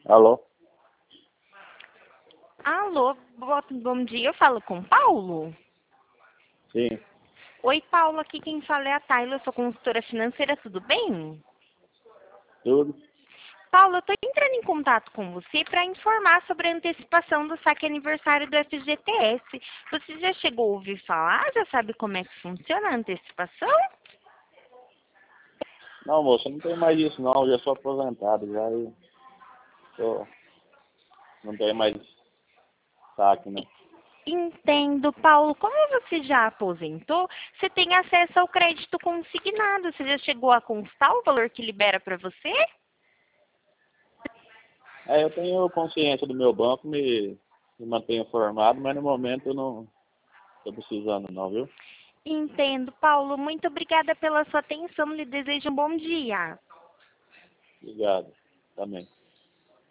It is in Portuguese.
Alô? Alô, bom dia, eu falo com Paulo? Sim, Oi, Paulo, aqui quem fala é a Tayla, eu sou consultora financeira, tudo bem? tudo. Paulo, eu estou entrando em contato com você para informar sobre a antecipação do saque aniversário do FGTS. Você já chegou a ouvir falar? Já sabe como é que funciona a antecipação? Não, moça, não tem mais isso não, eu já sou aposentado, já tô, não tenho mais saque, não. Entendo, Paulo. Como você já aposentou, você tem acesso ao crédito consignado. Você já chegou a constar o valor que libera para você? Eu tenho consciência do meu banco, me mantenho informado, mas no momento eu não estou precisando não, viu? Entendo, Paulo. Muito obrigada pela sua atenção. Lhe desejo um bom dia. Obrigado, também.